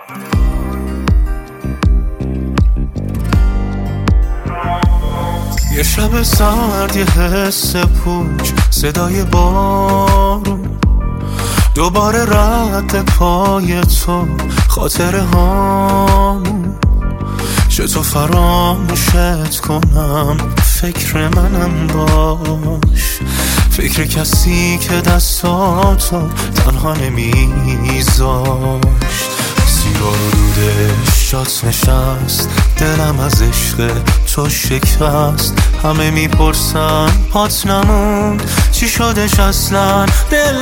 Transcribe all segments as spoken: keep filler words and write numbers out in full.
یه شب سرد، یه حس پوچ، صدای بارون، دوباره رد پای تو، خاطره هامون. چطور فراموشت کنم، فکر منم باش، فکر کسی که دستاتو تنها نمیذاشت. سیگار و دودش جات نشست، دلم از عشق تو شکست. همه میپرسن پات نموند، چی شدش اصلا دل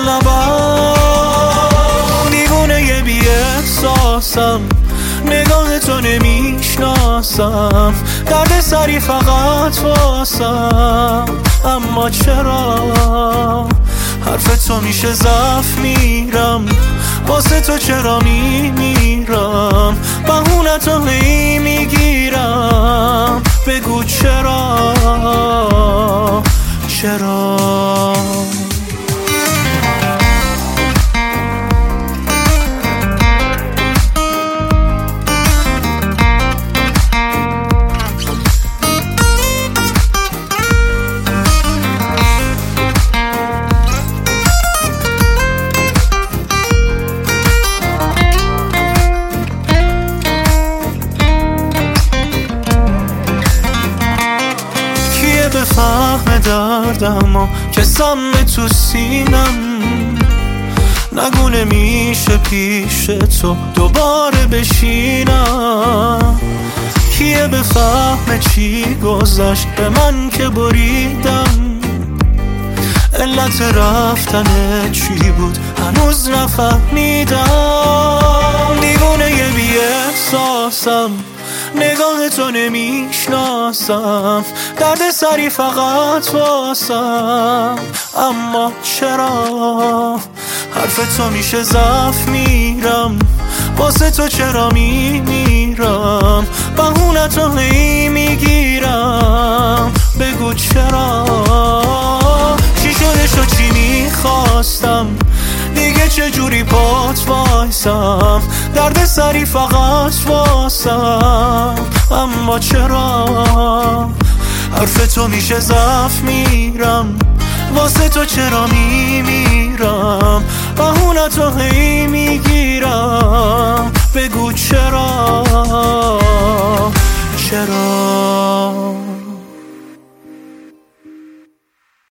نبند. دیوونه یه بی احساسم، نگاه تو نمیشناسم، درد سری فقط واسم. اما چرا حرف تو میشه ضعف میرم، واسه تو چرا میمیرم، بهونه تو هی میگیرم. بگو چرا چرا بفهم دردم و که سم تو سینم، نگونه میشه پیش تو دوباره بشینم. کیه بفهم چی گذشت به من که بریدم، علت رفتن چی بود هنوز نفهمیدم. دیوونه یه بی احساسم، نگاه تو نمیشناسم، درد سری فقط واسم. اما چرا حرف تو میشه ضعف میرم، واسه تو چرا میمیرم، بهونه تو هی میگیرم. بگو چرا چی شدش و چی میخواستم، دیگه چجوری پات وایسم، درد سری فقط واسم. اما چرا حرف تو میشه ضعف میرم، واسه تو چرا میمیرم، بهونه تو هی میگیرم. بگو چرا چرا